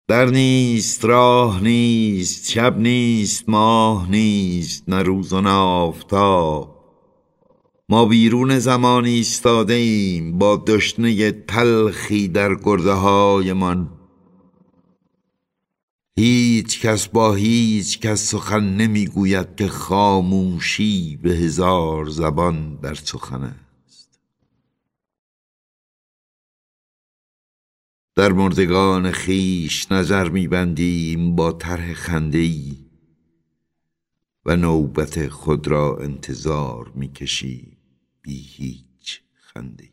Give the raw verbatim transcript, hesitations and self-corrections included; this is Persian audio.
در نیست، راه نیست، شب نیست، ماه نیست، نه روز و نه آفتاب. ما بیرون زمان ایستاده ایم با دشنه تلخی در گرده های من. هیچ کس با هیچ کس سخن نمیگوید که خاموشی به هزار زبان در سخن است. در مردگان خیش نظر میبندیم با طرح خنده‌ای و نوبت خود را انتظار میکشیم بی هیچ خنده‌ای.